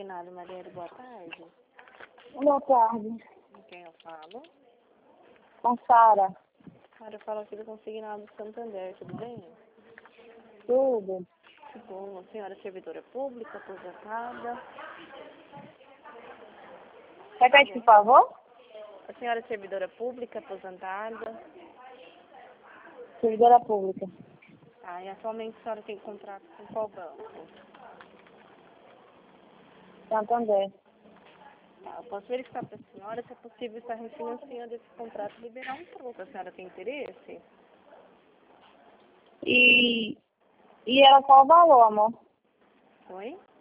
Consignado Marielle, boa tarde. Boa tarde. Com quem eu falo? Com Sara. Cara, eu falo aqui do Consignado Santander, tudo bem? Tudo. Que bom. A senhora é servidora pública, aposentada? Repete, por favor. A senhora é servidora pública, aposentada? Servidora pública. Tá, e atualmente a senhora tem contrato com qual banco? Santander. Tá, eu posso verificar para a senhora se é possível estar refinanciando esse contrato e liberar um troco. A senhora tem interesse? E era qual o valor, amor? Oi?